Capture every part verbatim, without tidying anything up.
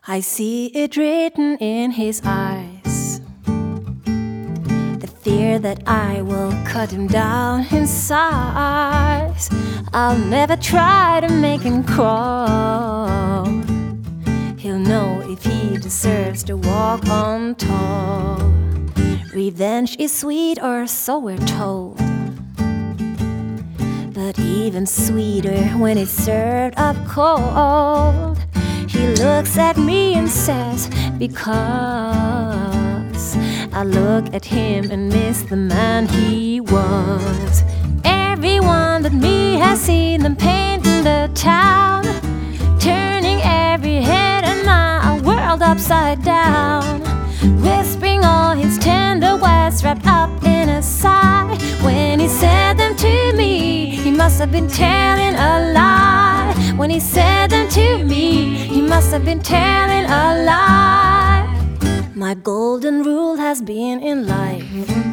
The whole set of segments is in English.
I see it written in his eyes, the fear that I will cut him down in size. I'll never try to make him crawl. He'll know if he deserves to walk on tall. Revenge is sweet, or so we're told, but even sweeter when it's served up cold. He looks at me and says, because I look at him and miss the man he was. Everyone but me has seen them painting the town, turning every head in my world upside down, whispering all his tender words wrapped up in a sigh. When he said them to me, he must have been telling a lie. When he said them to me, he must have been telling a lie. My golden rule has been in life: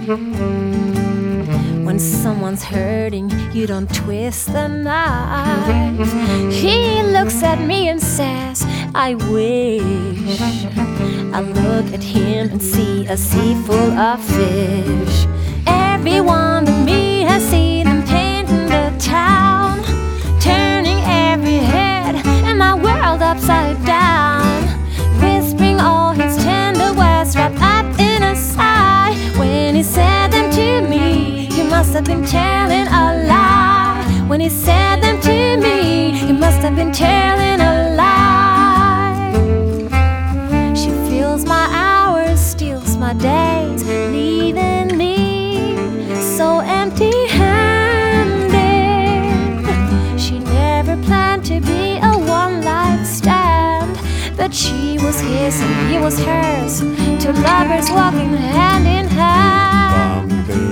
when someone's hurting, you don't twist the knife. He looks at me and says, I wish I look at him and see a sea full of fish. Everyone but me has seen him painting the town, turning every head in my world upside down, whispering all his tender words wrapped up in a sigh. When he said them to me, he must have been telling a lie. When he said them to me, he must have been telling a lie. She fills my hours, steals my days, leaving me so empty-handed. She never planned to be a one-night stand, but she was his and he was hers, two lovers walking hand in hand.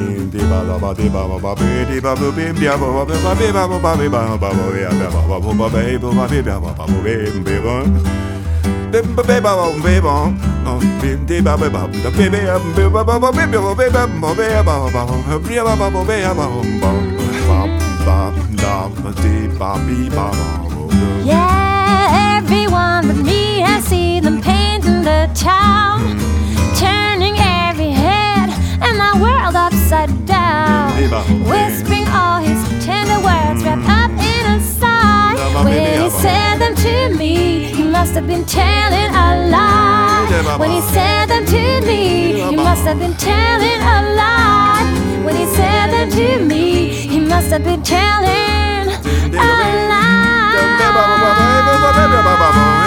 Yeah, everyone but me has seen them painting the town, turning every head and my world upside down, whispering all his tender words wrapped up in a sigh. When he said them to me, he must have been telling a lie. When he said them to me, he must have been telling a lie. When he said them to me, he must have been telling a lie.